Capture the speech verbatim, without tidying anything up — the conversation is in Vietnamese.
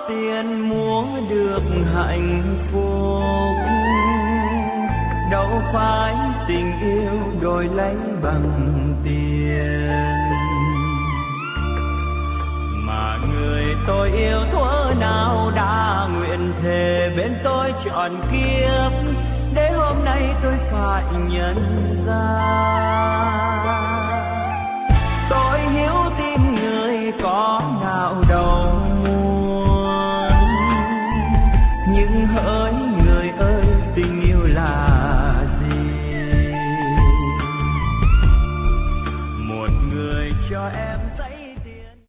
tiền mua được hạnh phúc, đâu phải tình yêu đổi lấy bằng tiền, mà người tôi yêu thuở nào đã nguyện thề bên tôi trọn kiếp, để hôm nay tôi phải nhận ra